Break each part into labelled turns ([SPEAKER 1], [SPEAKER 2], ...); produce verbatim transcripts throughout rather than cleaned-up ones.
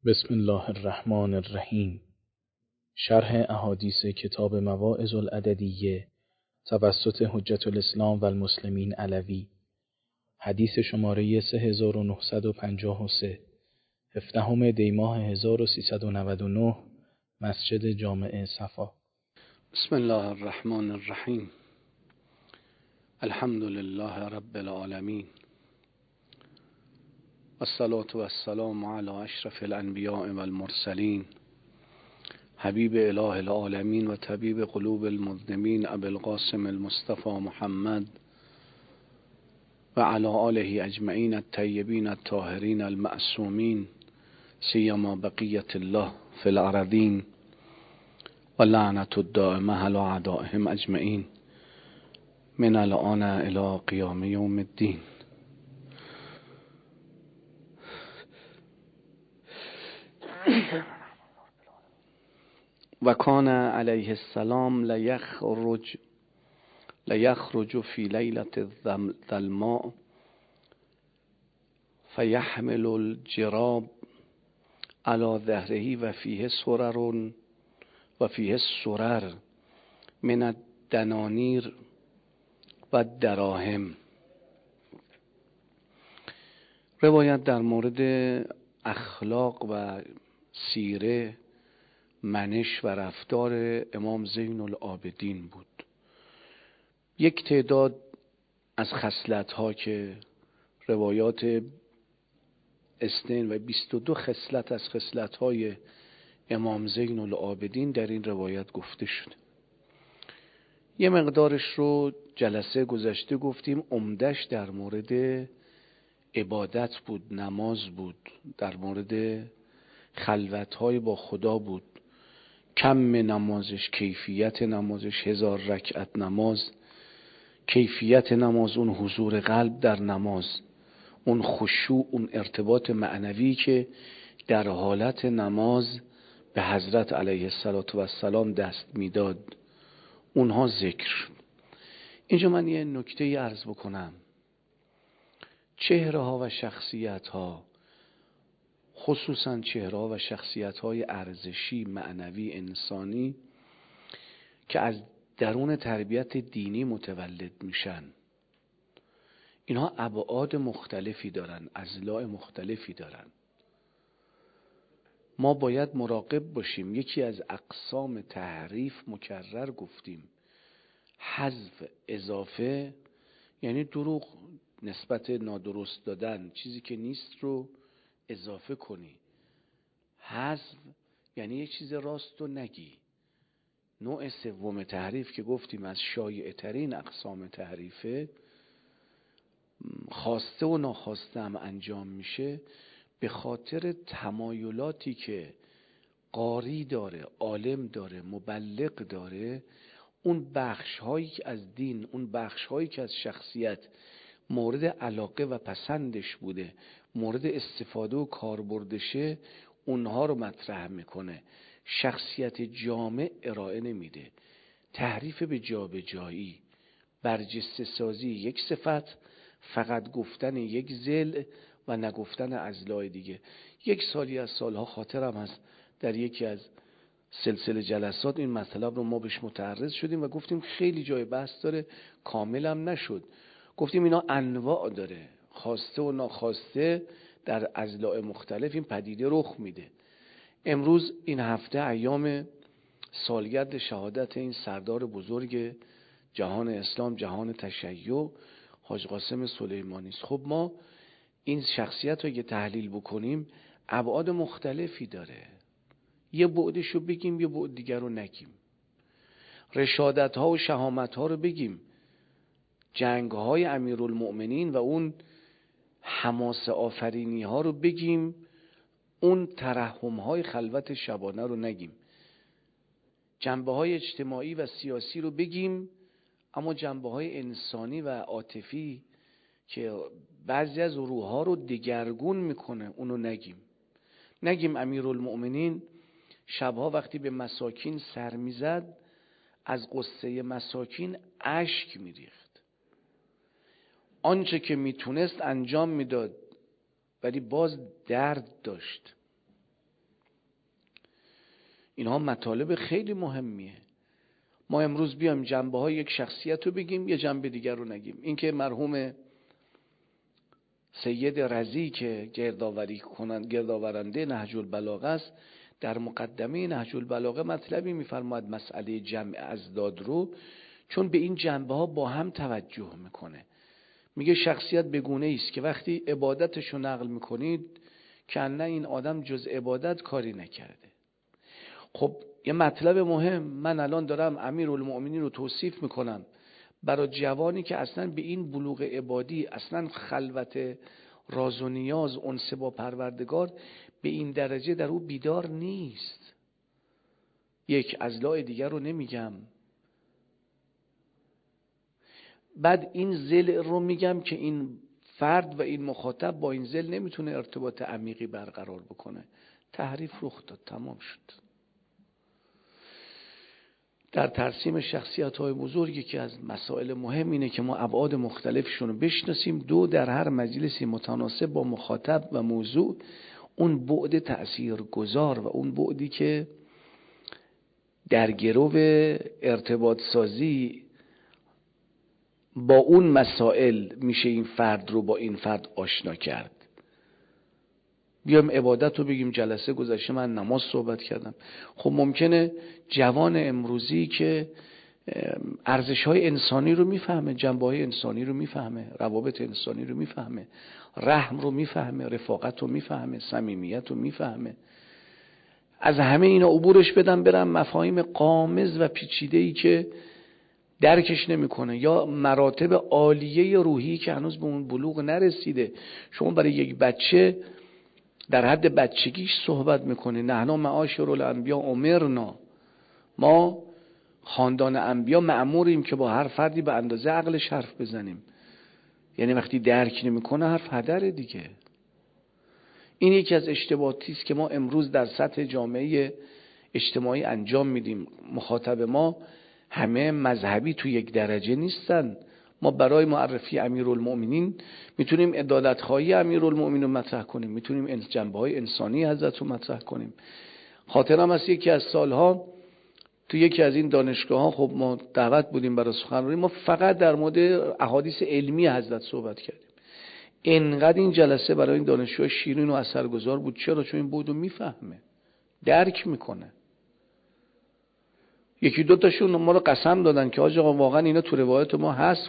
[SPEAKER 1] بسم الله الرحمن الرحیم. شرح احادیث کتاب مواعظ العددیه توسط حجت الاسلام و المسلمین علوی، حدیث شماره سه هزار و نهصد و پنجاه و سه، هفدهم دی ماه هزار و سیصد و نود و نه، مسجد جامع صفا.
[SPEAKER 2] بسم الله الرحمن الرحیم. الحمد لله رب العالمین، والصلاة والسلام علی اشرف الانبیاء والمرسلین، حبیب اله العالمین و طبیب قلوب المذنبین ابی القاسم المصطفى محمد و علی آله اجمعین الطیبین الطاهرین المعصومین، سیما بقیت الله فی الارضین و لعنت الدائمه علی اعدائهم اجمعین من الآن الی قیام یوم الدین. و کان علیه السلام لیخرج لیخرج فی لیلة الظلماء فیحمل الجراب علی ظهره و فیه سرر و فیه سرر من الدنانیر و دراهم. روایت در مورد اخلاق و سیره، منش و رفتار امام زین العابدین بود. یک تعداد از خصلت‌ها که روایات اثنین و بیست و دو خصلت از خصلت‌های امام زین العابدین در این روایت گفته شده. یه مقدارش رو جلسه گذشته گفتیم، عمدش در مورد عبادت بود، نماز بود، در مورد خلوت‌های با خدا بود، کم نمازش، کیفیت نمازش، هزار رکعت نماز، کیفیت نماز، اون حضور قلب در نماز، اون خشوع، اون ارتباط معنوی که در حالت نماز به حضرت علیه السلام دست میداد، اونها ذکر شد. اینجا من یه نکته عرض بکنم. چهره ها و شخصیت ها، خصوصا چهره ها و شخصیت های ارزشی، معنوی، انسانی که از درون تربیت دینی متولد میشن، اینها ابعاد مختلفی دارن، اضلاع مختلفی دارن. ما باید مراقب باشیم. یکی از اقسام تحریف مکرر گفتیم، حذف، اضافه، یعنی دروغ، نسبت نادرست دادن، چیزی که نیست رو اضافه کنی. حذف یعنی یه چیز راست رو نگی. نوع سوم تحریف که گفتیم از شایع ترین اقسام تحریفه، خواسته و ناخواسته هم انجام میشه، به خاطر تمایلاتی که قاری داره، عالم داره، مبلغ داره، اون بخش هایی که از دین، اون بخش هایی که از شخصیت مورد علاقه و پسندش بوده، مورد استفاده و کاربردشه، اونها رو مطرح میکنه. شخصیت جامع ارائه نمیده. تحریف به جا به جایی، برجسته سازی یک صفت، فقط گفتن یک ضلع و نگفتن اضلاع دیگه. یک سالی از سالها خاطرم هست در یکی از سلسله جلسات این مطلب رو ما بهش متعرض شدیم و گفتیم خیلی جای بحث داره، کاملم نشد. گفتیم اینا انواع داره، خواسته و ناخواسته در اضلاع مختلف این پدیده رخ میده. امروز این هفته ایام سالگرد شهادت این سردار بزرگ جهان اسلام، جهان تشیع، حاج قاسم سلیمانی است. خب ما این شخصیت رو که تحلیل بکنیم ابعاد مختلفی داره. یه بعدش رو بگیم، یه بعد دیگر رو نگیم. رشادت ها و شهامت ها رو بگیم، جنگ های امیرالمؤمنین و اون حماسه آفرینی ها رو بگیم، اون ترحم های خلوت شبانه رو نگیم. جنبه های اجتماعی و سیاسی رو بگیم، اما جنبه های انسانی و عاطفی که بعضی از روحها رو دگرگون میکنه اونو نگیم. نگیم امیرالمؤمنین شبها وقتی به مساکین سر میزد از قصه مساکین اشک میریخت، آنچه که میتونست انجام میداد ولی باز درد داشت. اینها مطالب خیلی مهمیه. ما امروز بیایم جنبه های یک شخصیت رو بگیم، یه جنبه دیگر رو نگیم. این که مرحوم سید رضی که گردآوری کنند گردآورنده نهج البلاغه است، در مقدمه نهج البلاغه مطلبی میفرماید مسئله جمع ازداد رو، چون به این جنبه ها با هم توجه میکنه. میگه شخصیت بگونه است که وقتی عبادتش رو نقل میکنید که نه این آدم جز عبادت کاری نکرده. خب یه مطلب مهم، من الان دارم امیرالمؤمنین رو توصیف میکنم برای جوانی که اصلا به این بلوغ عبادی، اصلا خلوت راز و نیاز، انس با پروردگار به این درجه در او بیدار نیست. یک اضلاع دیگر رو نمیگم. بعد این ذل رو میگم که این فرد و این مخاطب با این ذل نمیتونه ارتباط عمیقی برقرار بکنه. تحریف رخ داد، تمام شد. در ترسیم شخصیت‌های بزرگی که از مسائل مهم اینه که ما ابعاد مختلفشون رو بشناسیم. دو، در هر مجلسی متناسب با مخاطب و موضوع اون بعد تأثیرگذار و اون بعدی که در گرو ارتباط سازی با اون مسائل میشه این فرد رو با این فرد آشنا کرد. بیام عبادت رو بگیم. جلسه گذشته من نماز صحبت کردم. خب ممکنه جوان امروزی که ارزش‌های انسانی رو میفهمه، جنبه‌های انسانی رو میفهمه، روابط انسانی رو میفهمه، رحم رو میفهمه، رفاقت رو میفهمه، صمیمیت رو میفهمه، از همه اینا عبورش بدم برم مفاهیم غامض و پیچیده‌ای که درکش نمیکنه، یا مراتب عالیه روحی که هنوز به اون بلوغ نرسیده. شما برای یک بچه در حد بچگیش صحبت میکنه. نحنا معاشر الانبیا امرنا، ما خاندان انبیا مأموریم که با هر فردی به اندازه عقلش حرف بزنیم. یعنی وقتی درک نمیکنه حرف هدره دیگه. این یکی از اشتباهاتی است که ما امروز در سطح جامعه اجتماعی انجام میدیم. مخاطب ما همه مذهبی تو یک درجه نیستن. ما برای معرفی امیرالمؤمنین میتونیم عدالت‌خواهی امیرالمؤمنین رو مطرح کنیم، میتونیم جنبه‌های انسانی حضرت رو مطرح کنیم. خاطرم از یکی از سالها تو یکی از این دانشگاه‌ها، خب ما دعوت بودیم برای سخنرانی، ما فقط در مورد احادیث علمی حضرت صحبت کردیم. اینقدر این جلسه برای این دانشجو شیرین و اثرگذار بود. چرا؟ چون این بودو میفهمه، درک میکنه. یکی دو تاشون ما رو قسم دادن که آقا واقعا اینا تو روایت ما هست.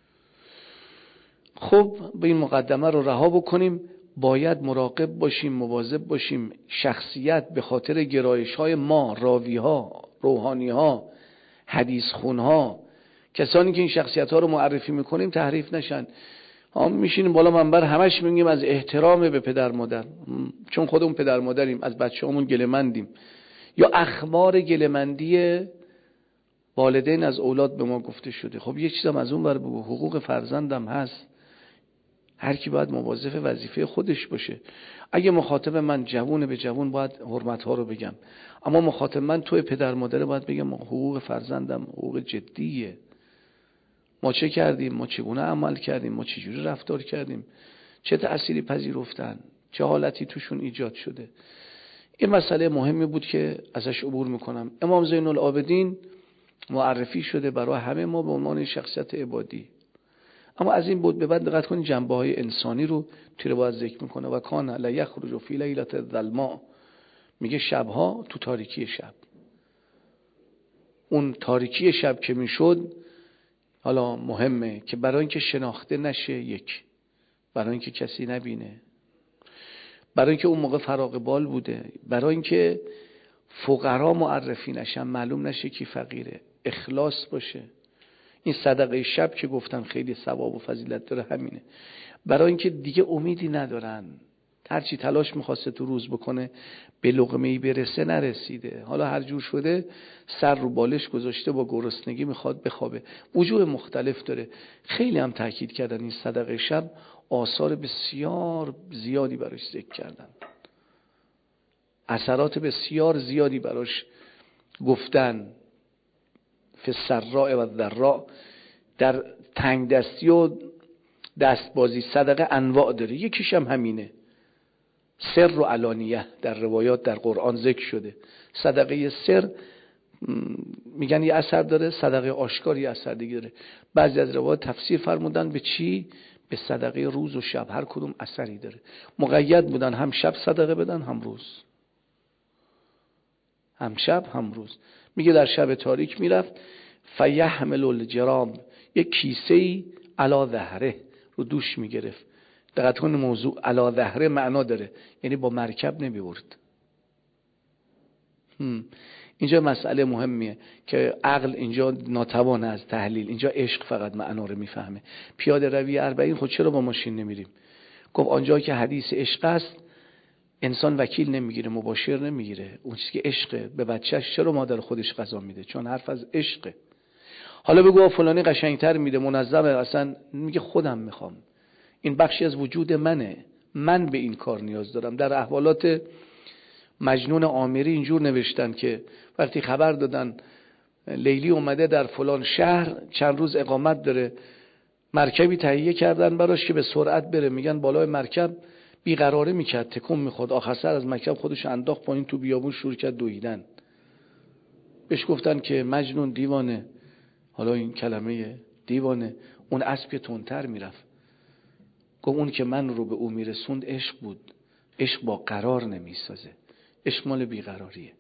[SPEAKER 2] خب به این مقدمه رو رها بکنیم. باید مراقب باشیم، مواظب باشیم شخصیت به خاطر گرایش‌های ما، راوی‌ها، روحانی‌ها، حدیث خون‌ها، کسانی که این شخصیت‌ها رو معرفی می‌کنیم تحریف نشن. هم میشینیم بالا منبر همش میگیم از احترام به پدر مادر، چون خودمون پدر مادریم، از بچه‌هامون گله‌مندیم، یا اخبار گله‌مندی والدین از اولاد به ما گفته شده. خب یه چیزم از اون ور بگو، حقوق فرزندم هست. هر کی باید مواظب وظیفه خودش باشه. اگه مخاطب من جوونه، به جوون باید حرمت‌ها رو بگم، اما مخاطب من توی پدر مادر باید بگم حقوق فرزندم حقوق جدیه. ما چه کردیم، ما چگونه عمل کردیم، ما چجوری رفتار کردیم، چه تأثیری پذیرفتن، چه حالتی توشون ایجاد شده. این مسئله مهمی بود که ازش عبور میکنم. امام زین العابدین معرفی شده برای همه ما به عنوان شخصیت عبادی، اما از این بود به بعد دقت کنید جنبه های انسانی رو توی روایت ذکر میکنه. و کان لا یخرج فی لیلة الظلماء، میگه شبها تو تاریکی شب، اون تاریکی شب که میشد، حالا مهمه که برای اینکه شناخته نشه، یک، برای اینکه کسی نبینه، برای اینکه اون موقع فراغ بال بوده، برای اینکه فقرا معرفی نشن، معلوم نشه کی فقیره، اخلاص باشه. این صدقه شب که گفتم خیلی ثواب و فضیلت داره همینه. برای اینکه دیگه امیدی ندارن، هرچی تلاش میخواسته تو روز بکنه به لقمه‌ای برسه نرسیده، حالا هر جور شده سر رو بالش گذاشته با گرسنگی میخواد بخوابه. وجوه مختلف داره. خیلی هم تاکید کردن این صدقه شب آثار بسیار زیادی براش ذکر کردن، اثرات بسیار زیادی براش گفتن. فی السراء و الضراء، در تنگ دستی و دستبازی صدقه انواع داره، یکیش هم همینه. سر و علانیه در روایات در قرآن ذکر شده. صدقه سر میگن یه اثر داره، صدقه آشکار یه اثر دیگه داره. بعضی از روایات تفسیر فرمودن به چی؟ به صدقه روز و شب، هر کدوم اثری داره. مقید بودن هم شب صدقه بدن هم روز، هم شب هم روز. میگه در شب تاریک میرفت فیحمل الجرام، یک کیسه‌ای علی ظهره، رو دوش میگرفت. دقت کن موضوع علی ظهره معنا داره، یعنی با مرکب نمیبرد. اینجا مسئله مهمیه که عقل اینجا ناتوان از تحلیل، اینجا عشق فقط معنا رو میفهمه. پیاده روی اربعین خود چرا با ماشین نمیریم؟ گفت آنجا که حدیث عشق است انسان وکیل نمیگیره، مباشر نمیگیره. اون چیزی که عشقه به بچهش چرا مادر خودش غذا میده؟ چون حرف از عشقه. حالا بگو فلانی قشنگتر میده، منظمه، اصلا میگه خودم میخوام، این بخشی از وجود منه، من به این کار نیاز دارم. در احوالات مجنون آمری اینجور نوشتن که وقتی خبر دادن لیلی اومده در فلان شهر چند روز اقامت داره، مرکبی تهیه کردن براش که به سرعت بره. میگن بالای مرکب بیقراره میکرد، تکون میخورد، آخر سر از مرکب خودش انداخت پایین تو بیابون، شروع کرد دویدن. بهش گفتن که مجنون، دیوانه. حالا این کلمه دیوانه، اون اسب که تندتر میرفت. گفت اون که من رو به او میرسوند عشق بود. عشق با قرار نمیسازه، عشق مال بیقراریه.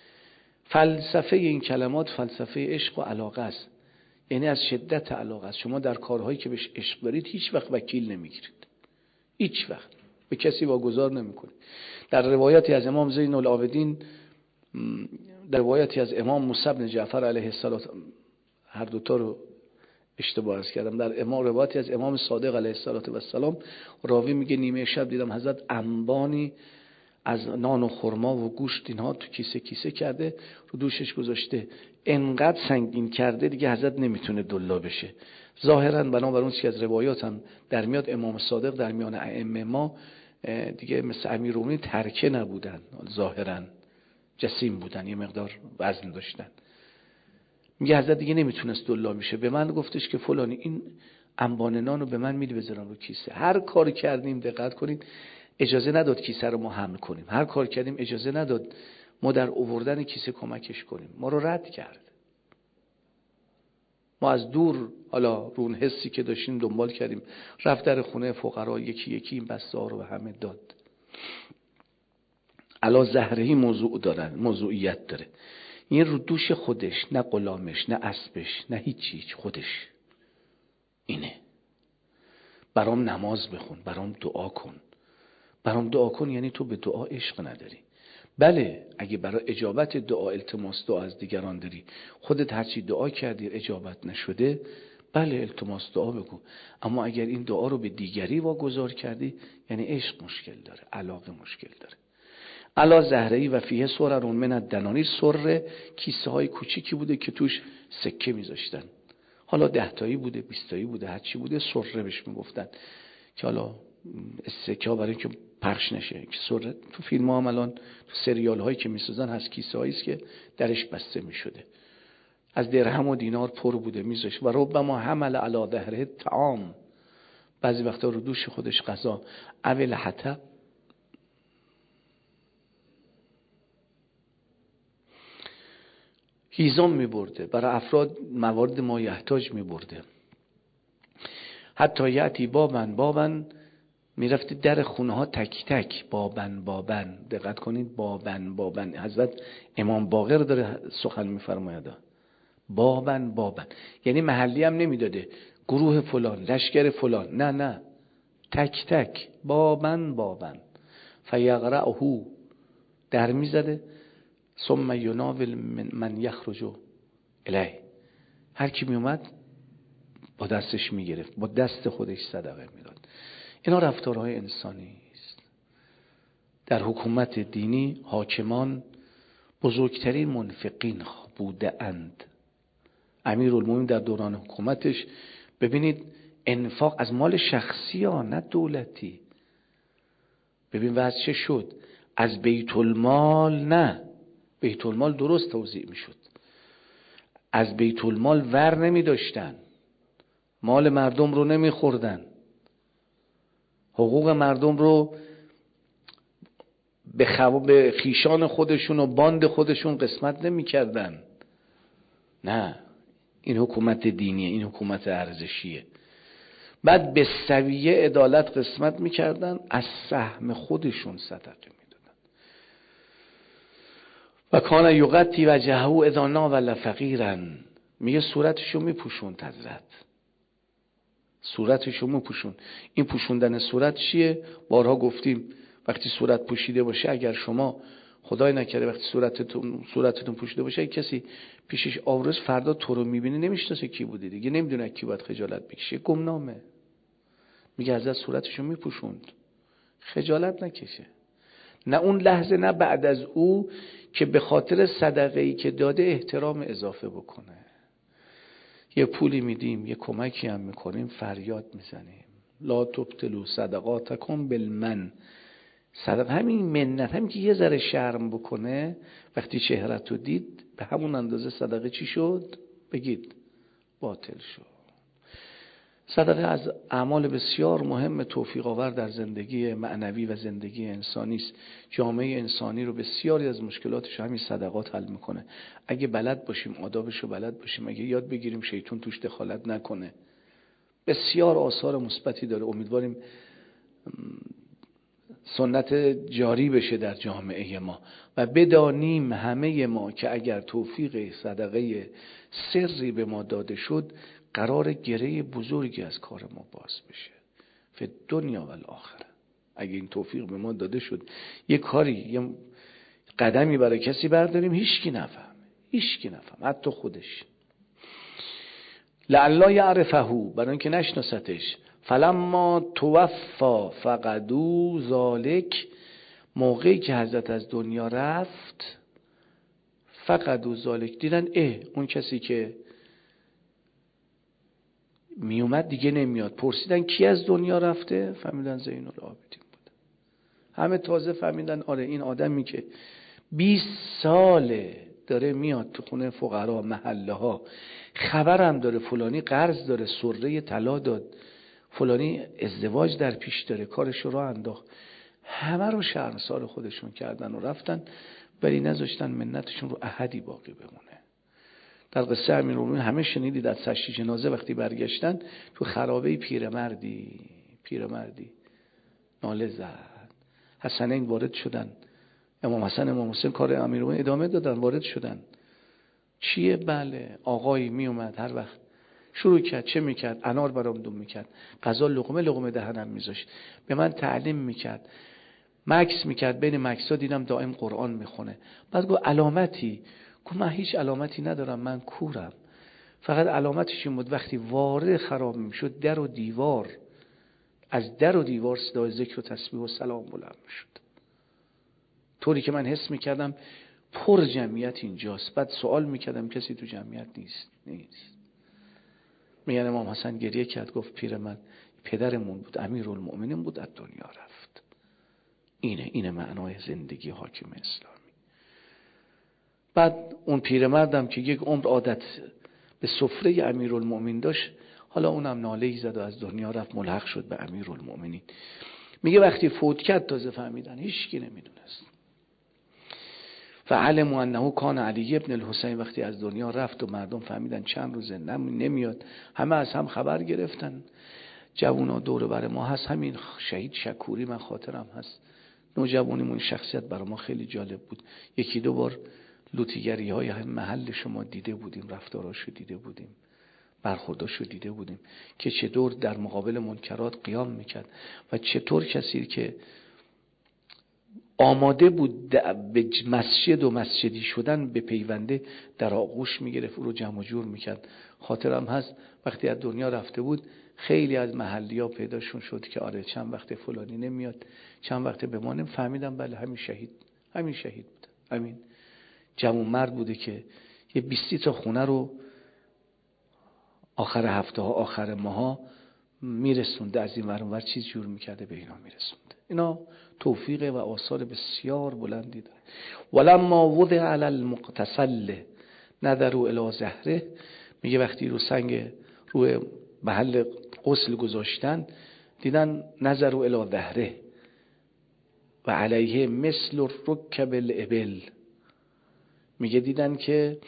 [SPEAKER 2] فلسفه این کلمات فلسفه عشق و علاقه است، یعنی از شدت علاقه است. شما در کارهایی که بهش عشق دارید هیچ وقت وکیل نمیگیرید، هیچ وقت به کسی واگذار نمیکنید. در روایتی از امام زین العابدین، در روایتی از امام موسی بن جعفر علیه السلام، هر دوتا رو اشتباه عرض کردم، در امام روایتی از امام صادق علیه السلام، راوی میگه نیمه شب دیدم حضرت انبانی از نان و خرما و گوشت اینها تو کیسه کیسه کرده، رو دوشش گذاشته، انقدر سنگین کرده دیگه حضرت نمیتونه دلا بشه. ظاهرا بنابر اون چیزی که از روایات هم در میاد، امام صادق در میان ائمه ما دیگه مثل امیرالمومنین ترکه نبودن، ظاهرا جسیم بودن، یه مقدار وزن داشتن. میگه حضرت دیگه نمیتونست دلا میشه، به من گفتش که فلانی این انبان نان رو به من میدی بذارم رو کیسه. هر کاری کردیم، دقت کنید، اجازه نداد کیسه رو ما حمل کنیم. هر کار کردیم اجازه نداد ما در آوردن کیسه کمکش کنیم، ما رو رد کرد. ما از دور حالا رون حسی که داشتیم دنبال کردیم، رفت در خونه فقرا یکی یکی این بسته ها رو به همه داد. علا زهرهی موضوع دارن، موضوعیت داره. این رو دوش خودش، نه غلامش، نه اسبش، نه هیچ، خودش اینه. برام نماز بخون، برام دعا کن. برام دعا کن یعنی تو به دعا عشق نداری. بله، اگه برای اجابت دعا التماس دعا از دیگران داری، خودت هرچی دعا کردی اجابت نشده، بله التماس دعا بگو. اما اگر این دعا رو به دیگری واگذار کردی، یعنی عشق مشکل داره، علاقه مشکل داره. علا زهره‌ای و فیه سررون من الدنانیر، سره کیسه های کوچیکی بوده که توش سکه میذاشتن. حالا ده تایی بوده، بیست تایی بوده، هر چی بوده سره بهش میگفتن، که حالا سکه ها برای اینکه پخش نشه. که سره تو فیلم ها هم الان تو سریال هایی که میسازن هست، کیسه هایی است که درش بسته میشده، از درهم و دینار پر بوده میذاشت. و ربما حمل علی ظهره طعام، بعضی وقتا رو دوش خودش غذا، اول حتا هیزم می برده، برای افراد موارد مایحتاج می برده. حتی یعتی بابن بابن، می رفته در خونه ها تک تک، بابن بابن، دقت کنید، بابن بابن. حضرت امام باقر داره سخن می فرماید، بابن بابن یعنی محلی هم نمی داده، گروه فلان، لشکر فلان، نه نه، تک تک، بابن بابن. فیقرأه، در می زده، ثم یناول من یخرج الیه، هر کی می اومد با دستش می گرفت، با دست خودش صدقه می داد. اینا رفتارهای انسانی است. در حکومت دینی حاکمان بزرگترین منفقین بوده اند. امیرالمومنین در دوران حکومتش ببینید انفاق از مال شخصی ها، نه دولتی. ببین وضع چه شد، از بیت المال، نه بیت المال درست توزیع می شد، از بیت المال ور نمی داشتن، مال مردم رو نمی خوردن، حقوق مردم رو به, خو... به خیشان خودشون و باند خودشون قسمت نمی کردن. نه، این حکومت دینیه، این حکومت ارزشیه. بعد به سویه عدالت قسمت میکردن، از سهم خودشون صدقه میدادن. و کان یغطی وجهه اذا ناول فقیرا، میگه صورتشو میپوشوند حضرت، صورتشو میپوشوند. این پوشوندن صورت چیه؟ بارها گفتیم وقتی صورت پوشیده باشه، اگر شما خدای نکرده وقتی صورتتون صورتتون پوشیده باشه، کسی پیشش آورز فردا تو رو میبینه نمیشناسه کی بودی دیگه، نمیدونه کی باید خجالت بکشه، گمنامه. میگه حضرت صورتشو میپوشوند خجالت نکشه، نه اون لحظه نه بعد از او، که به خاطر صدقه‌ای که داده احترام اضافه بکنه. یه پولی میدیم، یه کمکی هم میکنیم، فریاد میزنیم لا تبطلوا صدقاتکم بالمن. صدقه همین منت، همین که یه ذره شرم بکنه، وقتی چهره‌تو دید به همون اندازه صدقه چی شد؟ بگید باطل شد. صدقه از اعمال بسیار مهم توفیق آور در زندگی معنوی و زندگی انسانی است. جامعه انسانی رو بسیاری از مشکلاتش همین صدقات حل میکنه. اگه بلد باشیم، آدابش رو بلد باشیم، اگه یاد بگیریم شیطان توش دخالت نکنه، بسیار آثار مثبتی داره. امیدواریم سنت جاری بشه در جامعه ما و بدانیم همه ما که اگر توفیق صدقه سری به ما داده شد، قرار گره بزرگی از کار ما باز بشه فی دنیا و الاخره. اگه این توفیق به ما داده شد یه کاری، یه قدمی برای کسی برداریم، هیچکی نفهم، هیچکی نفهم، حتی خودش. لعلا یعرفه، برای اینکه نشناستش. فلما توفا فقدو ذالک، موقعی که حضرت از دنیا رفت، فقدو ذالک، دیدن اه اون کسی که میومد دیگه نمیاد. پرسیدن کی از دنیا رفته؟ فهمیدن زین العابدین بود. همه تازه فهمیدن آره این آدمی که بیست ساله داره میاد تو خونه فقرا محله ها، خبرم داره فلانی قرض داره، سره طلا داد، فلانی ازدواج در پیش داره، کارش رو انداخت، همه رو شرمسار خودشون کردن و رفتن، ولی نذاشتن منتشون رو احدی باقی بمونه. در قصه امیرالمومنین همه شنیدید از سشت جنازه وقتی برگشتن، تو خرابه پیرمردی پیرمردی ناله زد. حسنین وارد شدن، امام حسن امام حسین کار امیرالمومنین ادامه دادن، وارد شدن. چیه؟ بله آقایی می اومد هر وقت شروع کرد چه میکرد؟ انار برام دم میکرد، غذا لقمه لقمه دهنم میذاشت، به من تعلیم میکرد، مکس میکرد، بین مکسا دیدم دائم قرآن میخونه. بعد گفت علامتی؟ گفت من هیچ علامتی ندارم، من کورم. فقط علامتش این بود وقتی وارد خراب میشد، در و دیوار، از در و دیوار صدای ذکر و تسبیح و سلام بلند میشد، طوری که من حس میکردم پر جمعیت اینجاست. بعد سوال میکردم کسی تو جمعیت نیست؟ نیست. میگن امام حسن گریه کرد، گفت پیرمرد پدرمون بود، امیرالمومنین بود، از دنیا رفت. اینه اینه معنای زندگی حاکم اسلامی. بعد اون پیرمردم که یک عمر عادت به سفره امیرالمومنین داشت، حالا اونم ناله‌ای زد و از دنیا رفت، ملحق شد به امیرالمومنین. میگه وقتی فوت کرد تازه فهمیدن، هیچ کی نمیدونست. فعلموا انه کان علی ابن الحسین، وقتی از دنیا رفت و مردم فهمیدن چند روزه نمیاد، همه از هم خبر گرفتن. جوونا دور بر ما هست، همین شهید شکوری من خاطرم هست، نوجوانیمون شخصیت برای ما خیلی جالب بود. یکی دو بار لوتیگری های محل شما دیده بودیم، رفتاراشو دیده بودیم، برخورداشو دیده بودیم که چطور در مقابل منکرات قیام میکرد و چطور کسی که آماده بود به مسجد و مسجدی شدن به پیونده در آغوش میگرفت، او رو جمع جور میکرد. خاطرم هست وقتی از دنیا رفته بود، خیلی از محلی ها پیداشون شد که آره چند وقت فلانی نمیاد، چند وقت بمانیم. فهمیدم بله همین شهید همین شهید بود، همین جوان مرد بوده که یه بیستی تا خونه رو آخر هفته ها آخر ماه ها میرسونده، از این ور اون ور چیز جور میکرده به اینا میرسونده. اینا توفیق و آثار بسیار بلندی داره. ولما وضع علی المغتسل نظروا الی ظهره، میگه وقتی رو سنگ روی محل غسل گذاشتن، دیدن نظروا الی ظهره، و علیه مثل رکب الابل. میگه دیدن که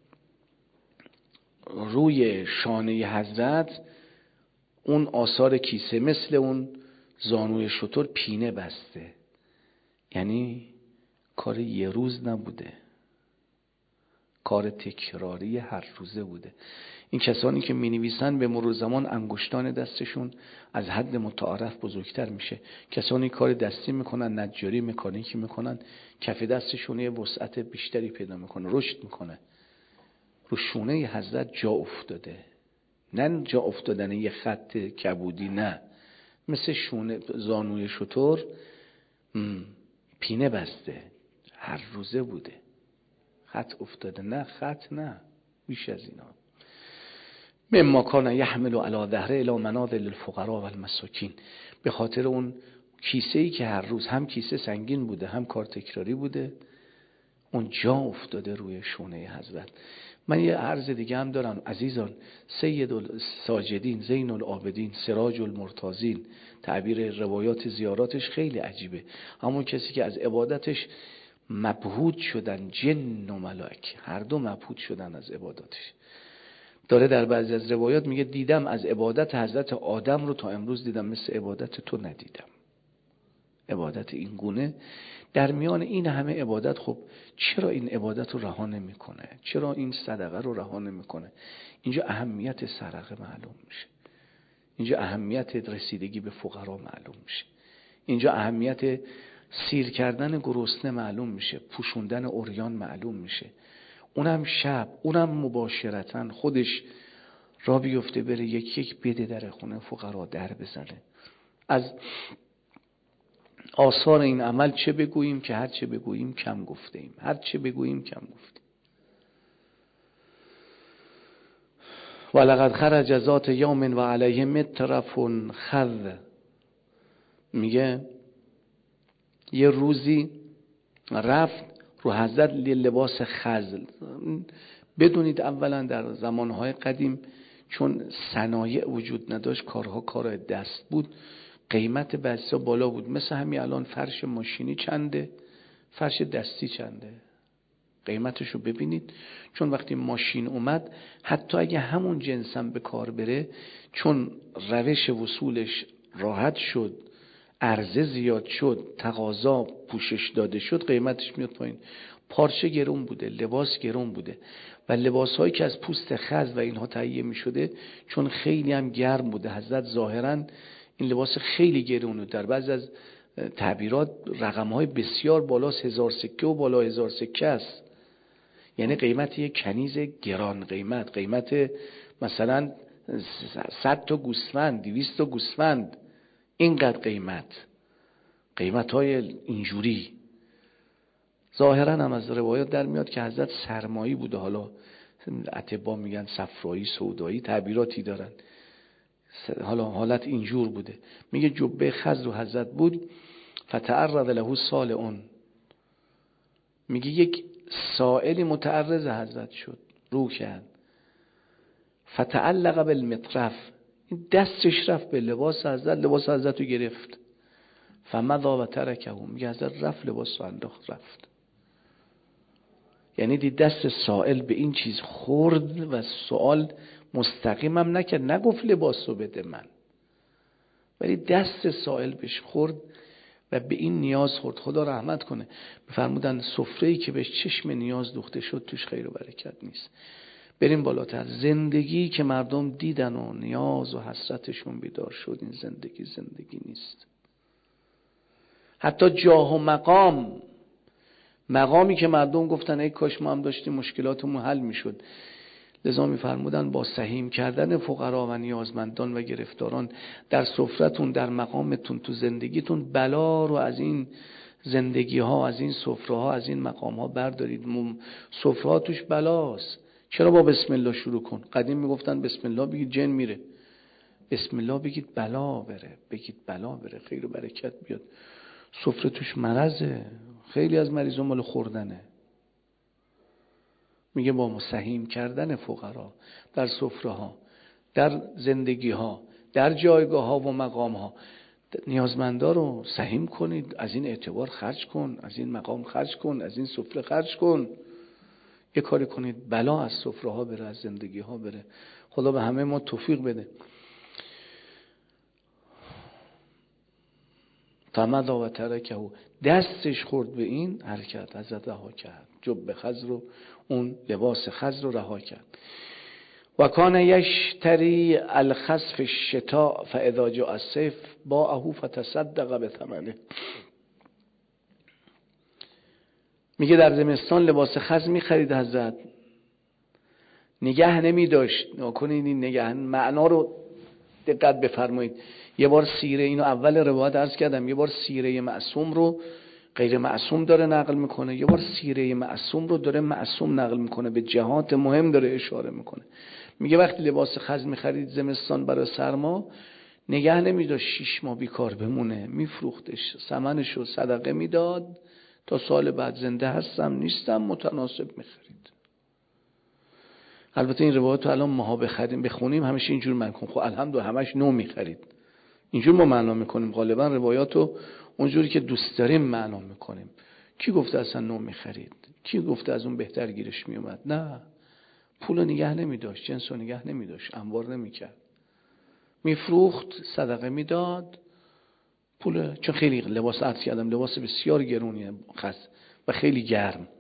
[SPEAKER 2] روی شانه حضرت اون آثار کیسه مثل اون زانوی شتر پینه بسته. یعنی کار یه روز نبوده، کار تکراری هر روزه بوده. این کسانی که می نویسن به مرور زمان انگشتان دستشون از حد متعارف بزرگتر میشه. کسانی کار دستی میکنن، نجاری، مکانیکی میکنن، کف دستشون یه وسعت بیشتری پیدا میکنه، رشد میکنه. رو شونه حضرت جا افتاده، نه جا افتادن یه خط کبودی، نه، مثل شونه زانوی شتر پینه بسته، هر روزه بوده. خط افتاده، نه خط نه، بیش از اینا. مما کان یحمل علی ظهره الی منازل الفقراء والمساکین. به خاطر اون کیسه‌ای که هر روز هم کیسه سنگین بوده، هم کار تکراری بوده، اون جا افتاده روی شونه حضرت. من یه عرض دیگه هم دارم عزیزان. سید الساجدین، زین العابدین، سراج المرتاضین، تعبیر روایات زیاراتش خیلی عجیبه. همون کسی که از عبادتش مبهوت شدن جن و ملائکه، هر دو مبهوت شدن از عبادتش. داره در بعضی از روایات میگه دیدم از عبادت حضرت آدم رو تا امروز دیدم، مثل عبادت تو ندیدم. عبادت این گونه در میان این همه عبادت، خب چرا این عبادت رو رها نمیکنه؟ چرا این صدقه رو رها نمیکنه؟ اینجا اهمیت صدقه معلوم میشه، اینجا اهمیت رسیدگی به فقرا معلوم میشه، اینجا اهمیت سیر کردن گرسنه معلوم میشه، پوشوندن عریان معلوم میشه. اونم شب، اونم مباشرتاً خودش را بیفته بره یک یک بده در خونه فقرا در بزنه. از آثار این عمل چه بگوییم که هر چه بگوییم کم گفته ایم، هر چه بگوییم کم گفتیم. ولقد خرج ذات یوم و علیه مطرف خذ. میگه یه روزی رفت رو حضرت لباس خزل. بدونید اولا در زمانهای قدیم چون صنایع وجود نداشت، کارها کار دست بود، قیمت بعضیا بالا بود. مثل همین الان فرش ماشینی چنده، فرش دستی چنده، قیمتشو ببینید. چون وقتی ماشین اومد، حتی اگه همون جنسم به کار بره، چون روش وصولش راحت شد، عرضه زیاد شد، تقاضا پوشش داده شد، قیمتش میاد پایین. پارچه گرون بوده، لباس گرون بوده و لباس هایی که از پوست خز و اینها تهیه می شده چون خیلی هم گرم بوده، حضرت ظاهرا این لباس خیلی گرونه. در بعض از تعبیرات رقم های بسیار بالا، هزار سکه و بالا هزار سکه است. یعنی قیمت یک کنیز گران قیمت، قیمت مثلا صد تا گوسفند، دویست تا گوسفند، اینقدر قیمت، قیمت های اینجوری. ظاهرا هم از روایات در میاد که حضرت سرمایی بوده، حالا اطباء میگن صفرایی، سودایی، تعبیراتی دارن، حالا حالت اینجور بوده. میگه جبه خز رو حضرت بود، فتعرض له سالعون. میگه یک سائلی متعرض حضرت شد، رو کرد، فتعلق بالمطرف، این دستش رفت به لباس حضرت، لباس حضرت رو گرفت. فمضى و ترکه. میگه حضرت رفت، لباس رو انداخت رفت. یعنی دید دست سائل به این چیز خورد و سوال مستقیمم نکرد، نگفت لباس رو بده من، ولی دست سائل بهش خورد و به این نیاز خورد. خدا رحمت کنه. بفرمودن سفره‌ای که بهش چشم نیاز دوخته شد توش خیر و برکت نیست. بریم بالاتر. زندگی که مردم دیدن و نیاز و حسرتشون بیدار شد، این زندگی زندگی نیست. حتی جاه و مقام، مقامی که مردم گفتن ای کاش ما هم داشتیم مشکلاتمون حل میشد. لذا میفرمودن با سهیم کردن فقرا و نیازمندان و گرفتاران در سفرتون، در مقامتون، تو زندگیتون، بلا رو از این زندگی ها، از این سفره ها، از این مقام ها بردارید. سفره ها توش بلاست. چرا با بسم الله شروع کن؟ قدیم میگفتن بسم الله بگید جن میره، بسم الله بگید بلا بره، بگید بلا بره، خیر و برکت بیاد. سفره توش مرضه، خیلی از مریضان مال خوردنه. میگه با مسهیم کردن فقرا در سفره ها، در زندگی ها، در جایگاه ها و مقام ها، نیازمندا رو سهیم کنید، از این اعتبار خرج کن، از این مقام خرج کن، از این سفره خرج کن. یه کاری کنید بلا از سفره ها بره، از زندگی ها بره. خدا به همه ما توفیق بده. فمضا و ترکه، دستش خورد به این حرکت، حضرت رها کرد جبه خز رو، اون لباس خز رو رها کرد. و کان یشتری الخز فی الشتاء فاذا جاء الصیف باعه فتصدق بثمنه. میگه در زمستان لباس خز میخرید حضرت، نگه نمی داشت. نکنید این نگه معنا رو دقت بفرمایید. یه بار سیره، اینو اول روایت عرض کردم، یه بار سیره معصوم رو غیر معصوم داره نقل میکنه، یه بار سیره معصوم رو داره معصوم نقل میکنه، به جهات مهم داره اشاره میکنه. میگه وقتی لباس خز میخرید زمستان برای سرما، نگه نمیداشت شیش ماه بیکار بمونه، میفروختش، ثمنش رو صدقه میداد تا سال بعد زنده هستم نیستم متناسب میخرید. البته این روایت رو الان ماها بخریم بخونیم همش اینجور من کن، خب الحمدلله همش نو میخرید، اینجور ما معنا میکنیم غالبا روایات رو اونجوری که دوست داریم معنا میکنیم. کی گفته اصلا نو میخرید؟ کی گفته از اون بهتر گیرش میومد؟ نه، پول نگه نمیداشت، جنس رو نگه نمیداشت، انبار نمیکرد، میفروخت، صدقه میداد پول. چون خیلی لباس عرض کردم لباس بسیار گرونیه خس و خیلی گرم.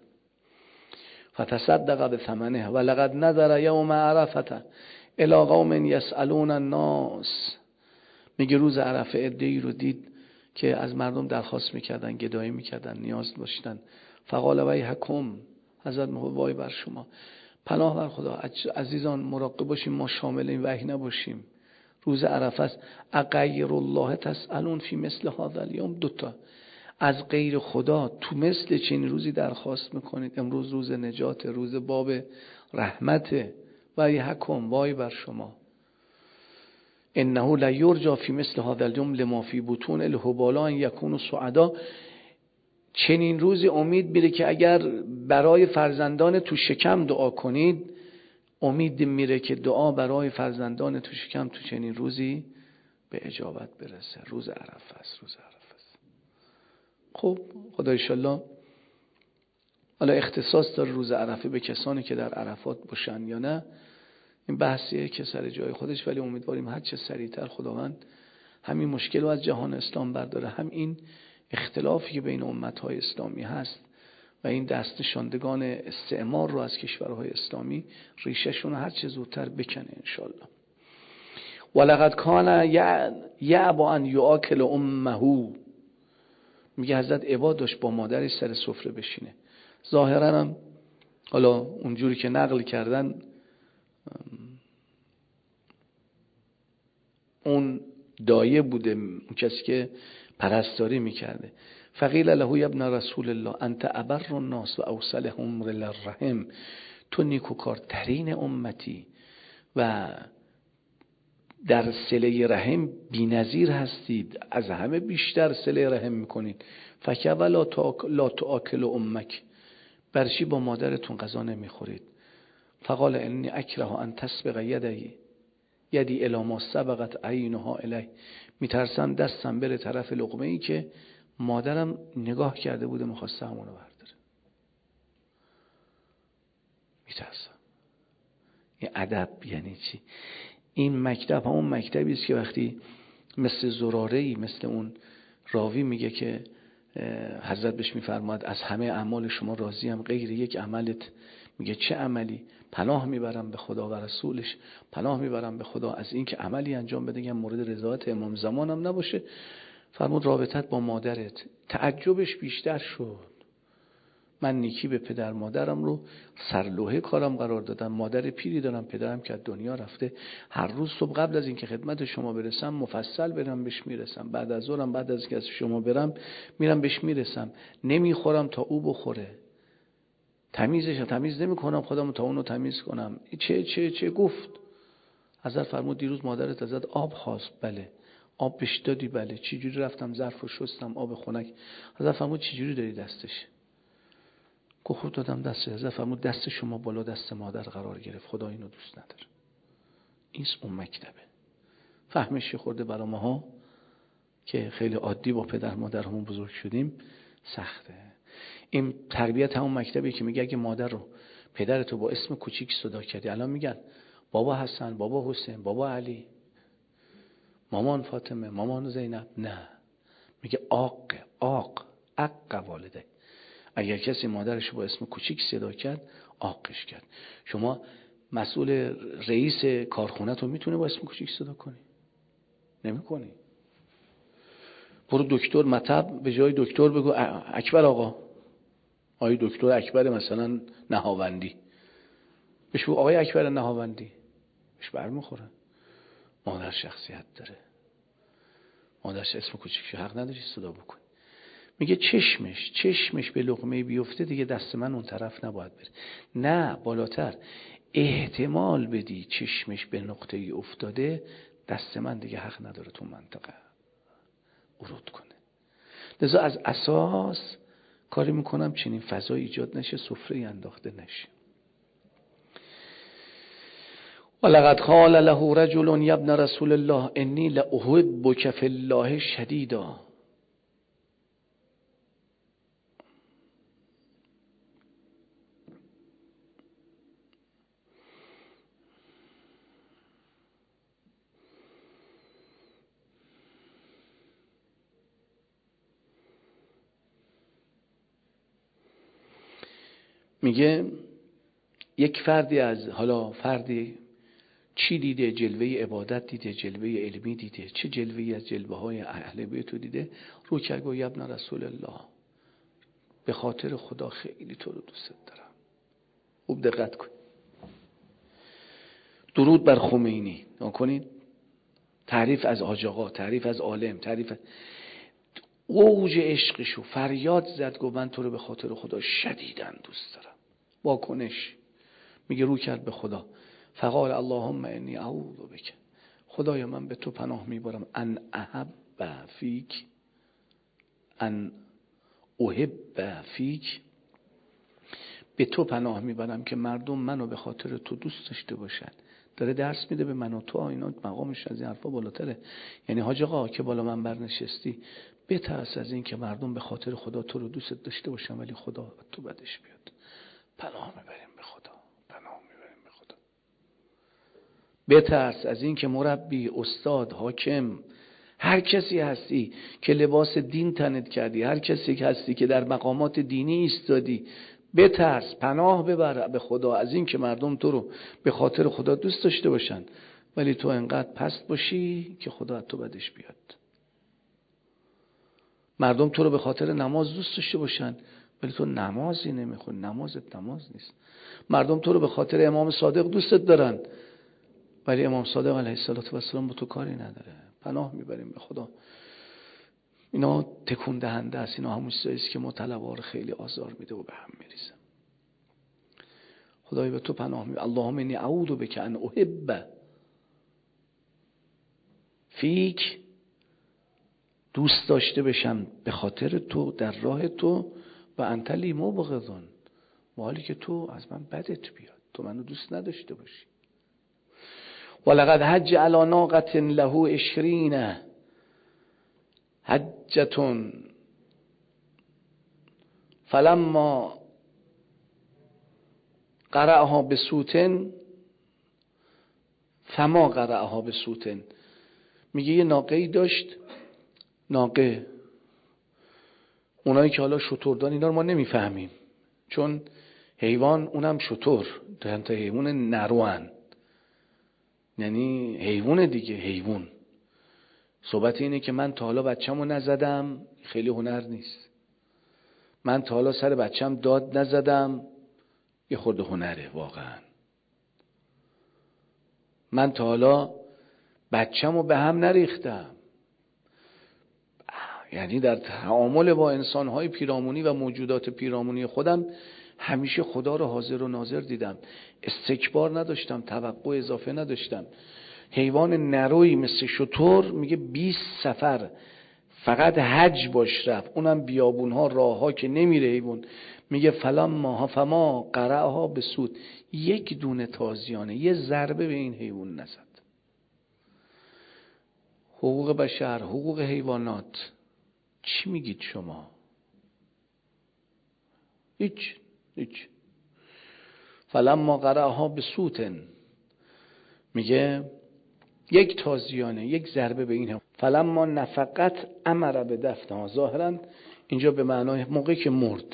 [SPEAKER 2] فتصدق بثمنه و لقد نظر یوم عرفه الی قوم یسالون الناس. میگه روز عرفه عده‌ای رو دید که از مردم درخواست میکردن، گدایی میکردن، نیاز داشتن. فقال ویحکم، حضرت میگه وای بر شما، پناه بر خدا. عزیزان مراقب باشیم ما شامل این وحی نباشیم. روز عرفه است. اغیر الله تسالون فی مثل هذا الیوم، دوتا از غیر خدا تو مثل چنین روزی درخواست میکنید؟ امروز روز نجات، روز باب رحمت. ویحکم، وای بر شما. انه لا یرجا فی مثل هذا اليوم لما فی بطون الهبالا ان یکونوا سعدا. چنین روزی امید میره که اگر برای فرزندان تو شکم دعا کنید، امید میره که دعا برای فرزندان تو شکم تو چنین روزی به اجابت برسه. روز عرفه است، روز عرفه است. خب خدا انشالله حالا اختصاص داره روز عرفه به کسانی که در عرفات باشن یا نه، این بحثیه که سر جای خودش، ولی امیدواریم هر چه سریعتر خداوند همین مشکل رو از جهان اسلام برداره، هم این اختلافی که بین امتهای اسلامی هست و این دست نشاندگان استعمار رو از کشورهای اسلامی ریشهشون هر چه زودتر بکنه انشالله. ولقد کان یعبا ان یاکل امه. میگه حضرت عبا داشت با مادرش سر سفره بشینه. ظاهرا هم حالا اونجوری که نقل کردن اون دایه بوده، اون کسی که پرستاری میکرده. فقیل له ابن رسول الله انت ابر الناس و اوصلهم للرحم. تو نیکوکارترین امتی و در صله رحم بی‌نظیر هستید، از همه بیشتر صله رحم میکنید. فکوا لا تاکل امک، برشی با مادرتون غذا نمیخورید. فقال انی اکره ان تسبق یدی یدی الی ما سبقت عینها الی. میترسم دستم بره طرف لقمه ای که مادرم نگاه کرده بوده میخواسته همونو برداره. میترسم. این ادب یعنی چی؟ این مکتب همون مکتبی است که وقتی مثل زراره‌ای، مثل اون راوی میگه که حضرت بهش میفرماد از همه اعمال شما راضیم غیر یک عملت. میگه چه عملی؟ پناه میبرم به خدا و رسولش، پناه میبرم به خدا از این که عملی انجام بده که مورد رضایت امام زمانم نباشه. فرمود رابطت با مادرت. تعجبش بیشتر شد. من نیکی به پدر مادرم رو سرلوحه کارم قرار دادم. مادر پیری دارم، پدرم که دنیا رفته. هر روز صبح قبل از اینکه خدمت شما برسم مفصل برم بهش میرسم، بعد از ظهرم بعد از اینکه از شما برم میرم بهش میرسم. نمیخورم تا او بخوره. تمیزش تمیز نمیکنم خودم تا اونو تمیز کنم. چه چه چه گفت. حضرت فرمود دیروز مادرت ازت آب خواست. بله. آب بهش دادی؟ بله. چه جوری رفتم ظرف رو شستم آب خنک. حضرت فرمود چه جوری داری دستش؟ گفت خود دادم دست. حضرت فرمود دست شما بالا دست مادر قرار گرفت، خدا اینو دوست نداره. این اون مکتبه. فهمش خورده برای ماها که خیلی عادی با پدر مادرمون بزرگ شدیم سخته. این تربیت همون مکتبی که میگه اگه مادر رو پدرتو با اسم کوچیک صدا کردی، الان میگن بابا حسن، بابا حسین، بابا علی، مامان فاطمه، مامان زینب. نه، میگه آق آق اق والده. اگر کسی مادرش با اسم کوچیک صدا کرد آقش کرد. شما مسئول رئیس کارخونه تو میتونه با اسم کوچیک صدا کنی؟ نمیکنی. برو دکتر مطب به جای دکتر بگو اکبر آقا، آقای دکتر اکبر مثلا نهاوندی، بهش بگو آقای اکبر نهاوندی، بهش برمیخوره. مادر شخصیت داره، مادرش اسم کوچیکش حق نداری صدا بکنی. میگه چشمش چشمش به لقمه بیفته دیگه دست من اون طرف نباید بره. نه، بالاتر احتمال بدی چشمش به نقطه ای افتاده، دست من دیگه حق نداره تو منطقه ورود کنه. لذا از اساس کاری میکنم چنین فضای ایجاد نشه، سفره انداخته نشه. ولقد قال له رجل یا ابن رسول الله انی لاحبک فی الله شدیدا. میگه یک فردی از حالا فردی چی دیده؟ جلوه عبادت دیده، جلوه علمی دیده، چه جلوه‌ای از جلوه های اهل بیت دیده؟ رو کرد گفت ابن رسول الله، به خاطر خدا خیلی تو رو دوست دارم. خوب دقت کن. درود بر خمینی نکنید، تعریف از حاج آقا، تعریف از عالم، تعریف از اوج عشقشو فریاد زد گفت من تو رو به خاطر خدا شدیداً دوست دارم. واکنش میگه رو کرد به خدا، فقال اللهم انی اعوذ بک، خدایا من به تو پناه میبرم، ان احب فیک، ان احب فیک، به تو پناه میبرم که مردم منو به خاطر تو دوست داشته باشن. داره درس میده به من و تو، اینا مقامش از این حرفا بالاتره. یعنی حاج آقا که بالا من برنشستی، بترس از این که مردم به خاطر خدا تو رو دوست داشته باشن ولی خدا تو بدش بیاد. پناه میبریم به خدا، پناه میبریم به خدا. بترس از این که مربی، استاد، حاکم، هر کسی هستی که لباس دین تنت کردی، هر کسی که هستی که در مقامات دینی ایستادی، بترس، پناه ببر به خدا از این که مردم تو رو به خاطر خدا دوست داشته باشن ولی تو انقدر پست باشی که خدا از تو بدش بیاد. مردم تو رو به خاطر نماز دوست داشته باشن ولی تو نمازی نمیخونی، نمازت نماز نیست. مردم تو رو به خاطر امام صادق دوستت دارن ولی امام صادق علیه السلام با تو کاری نداره. پناه میبریم به خدا. اینا تکون دهنده است. اینا همون چیزایی است که مطلبا خیلی آزار میده و به هم میریزه. خدای به تو پناه میبرم، اللهم انی اعوذ بک ان احب فیک، دوست داشته بشم به خاطر تو در راه تو، و انت لی مبغضون، و حالی که تو از من بدت بیاد، تو منو دوست نداشته باشی. ولقد حج علی ناقة له عشرین حجة فلما قرأها بصوت فما قرأها بصوت. میگه یه ناقه‌ای داشت، ناقه، اونایی که حالا شتردان اینا رو ما نمیفهمیم چون حیوان اونم شتر تا حیوان نروان، یعنی حیوان دیگه، حیوان. صحبت اینه که من تا حالا بچه‌مو نزدم، خیلی هنر نیست. من تا حالا سر بچه‌م داد نزدم، یه خورده هنره واقعا. من تا حالا بچه‌مو به هم نریختم. یعنی در تعامل با انسان‌های پیرامونی و موجودات پیرامونی خودم همیشه خدا رو حاضر و ناظر دیدم، استکبار نداشتم، توقع اضافه نداشتم. حیوان نروی مثل شتر میگه بیست سفر فقط حج باش رفت، اونم بیابونها، راهها که نمیره حیوان. میگه فلان ماها فما قرعها به سود، یک دونه تازیانه، یه ضربه به این حیوان نزد. حقوق بشر، حقوق حیوانات، چی میگید شما؟ هیچ هیچ. فلما قرأها به صوتن، میگه یک تازیانه، یک ضربه به این هم. فلما نفقت امر به دفنها، ظاهرا اینجا به معنای موقعی که مرد،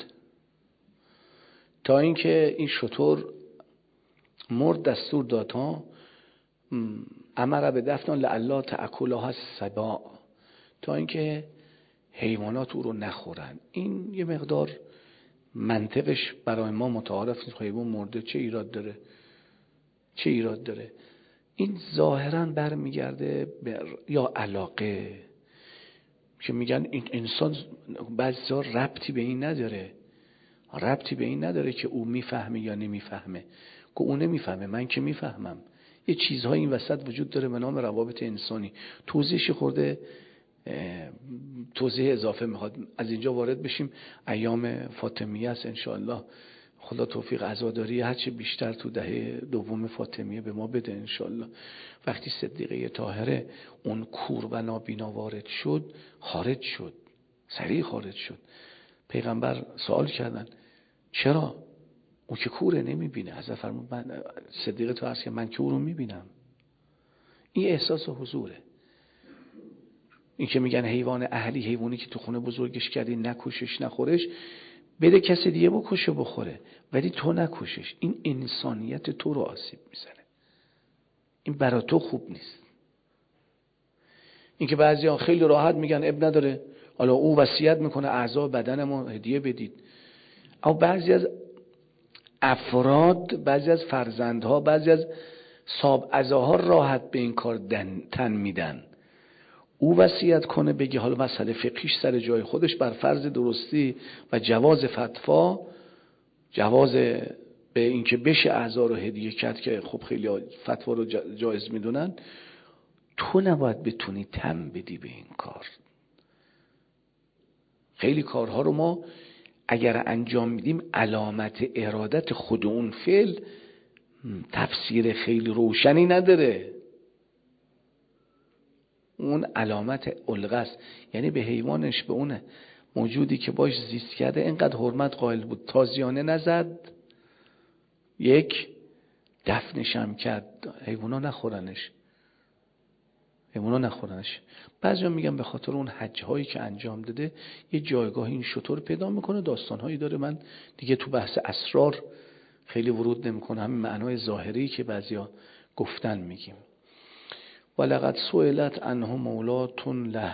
[SPEAKER 2] تا اینکه این شتر مرد دستور داد ها امر به دفن لعلا تأکلها السباع، تا اینکه حیوانات او رو نخورن. این یه مقدار منطقش برای ما متعارف نیست. حیوان مرده چه ایراد داره؟ چه ایراد داره؟ این ظاهرا برمیگرده به یا علاقه که میگن این انسان بعضا ربطی به این نداره، ربطی به این نداره که او میفهمه یا نمیفهمه، که او نمیفهمه من که میفهمم. یه چیزهای این وسط وجود داره به نام روابط انسانی. توضیحش خورده توضیح اضافه میخواد، از اینجا وارد بشیم. ایام فاطمیه است انشاءالله، خدا توفیق عزاداری هرچه بیشتر تو دهه دوم فاطمیه به ما بده انشاءالله. وقتی صدیقه طاهره اون کور و نابینا وارد شد، خارج شد، سریع خارج شد. پیغمبر سوال کردن چرا؟ او که کوره نمیبینه. حضرت فرمود من صدیقه تو هست که من که او رو میبینم. این احساس حضوره. این که میگن حیوان اهلی، حیوانی که تو خونه بزرگش کردی نکشش نخورش، بده کسی دیگه بکشه بخوره، ولی تو نکشش. این انسانیت تو رو آسیب میزنه، این برای تو خوب نیست. این که بعضیا خیلی راحت میگن اب نداره، حالا او وصیت میکنه اعضا بدنمو هدیه بدید. اما بعضی از افراد، بعضی از فرزندها، بعضی از صاحب عزاها راحت به این کار تن میدن. او وصیت کنه بگه حالا مسئله فقهیش سر جای خودش، بر فرض درستی و جواز فتوا، جواز به اینکه بشه اعضا رو هدیه کرد که خب خیلی فتوا رو جایز میدونن، تو نباید بتونی تن بدی به این کار. خیلی کارها رو ما اگر انجام میدیم علامت ارادت خود اون فعل تفسیر خیلی روشنی نداره، اون علامت الغه است. یعنی به حیوانش، به اون موجودی که باش زیست کرده اینقدر حرمت قائل بود، تازیانه نزد، یک دفنش هم کرد، حیوانا نخورنش، حیوانا نخورنش. بعضیا میگن به خاطر اون حج هایی که انجام داده یه جایگاه این شطور پیدا میکنه، داستان هایی داره. من دیگه تو بحث اسرار خیلی ورود نمیکنم، همین معنای ظاهری که بعضیا گفتن میگیم. ولقد سئلت عنه مولاتون له.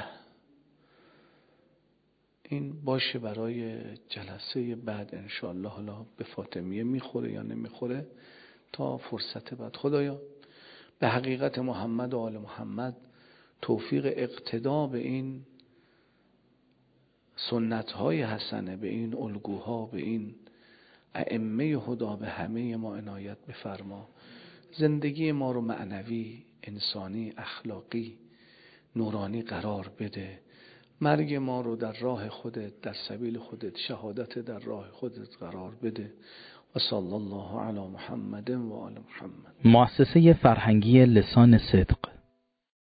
[SPEAKER 2] این باشه برای جلسه بعد انشاءالله، حالا به فاطمیه میخوره یا نمیخوره تا فرصت بعد. خدایا به حقیقت محمد و آل محمد توفیق اقتدا به این سنت های حسنه، به این الگوها، به این ائمه هدا، به همه ما عنایت بفرما. زندگی ما رو معنوی، انسانی، اخلاقی، نورانی قرار بده. مرگ ما رو در راه خودت، در سبیل خودت، شهادت در راه خودت قرار بده. و صلی الله علی محمد و آل محمد.
[SPEAKER 1] مؤسسه فرهنگی لسان صدق